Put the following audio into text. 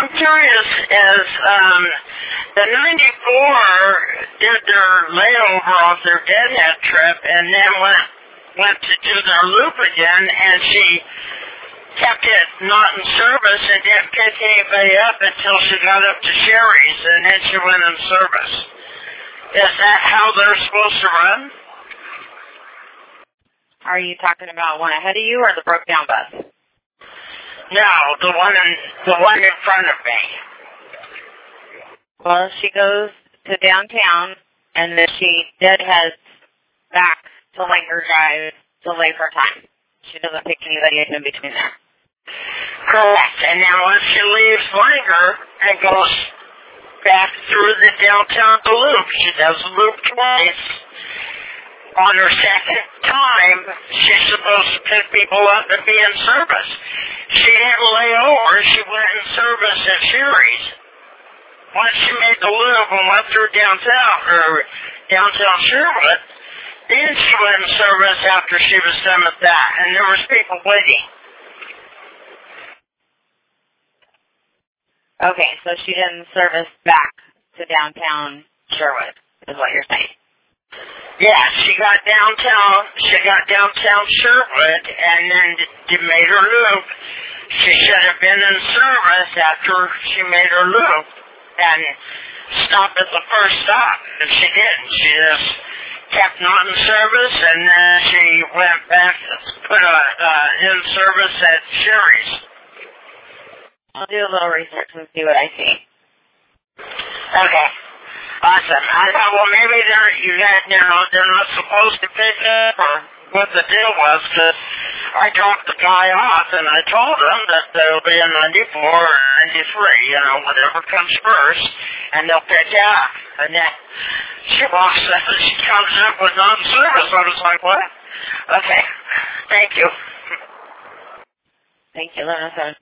I'm curious is the 94 did their layover off their Deadhead trip and then went to do their loop again, and she kept it not in service and didn't pick anybody up until she got up to Sherry's, and then she went in service. Is that how they're supposed to run? Are you talking about one ahead of you or the broke down bus? No, the one in front of me. Well, she goes to downtown, and then she deadheads back to Langer Drive to leave her time. She doesn't pick anybody up in between there. Correct. And then once she leaves Langer and goes back through the downtown loop, she does the loop twice. On her second time, she's supposed to pick people up and be in service. She didn't lay over. She went in service at Sherry's. Once she made the loop and went through downtown Sherwood, then she went in service after she was done with that, and there was people waiting. Okay, so she didn't service back to downtown Sherwood, is what you're saying. Yeah, she got downtown Sherwood, and then made her loop. She should have been in service after she made her loop and stopped at the first stop, and she didn't. She just kept not in service, and then she went back to put in service at Sherry's. I'll do a little research and see what I see. Okay. Awesome. I thought, well, maybe they're not supposed to pick up, or what the deal was, because I dropped the guy off, and I told him that there'll be a 94 or 93, whatever comes first, and they'll pick up. And then she walks up, and she comes up with non-service. I was like, what? Okay. Thank you. Thank you, Lorna.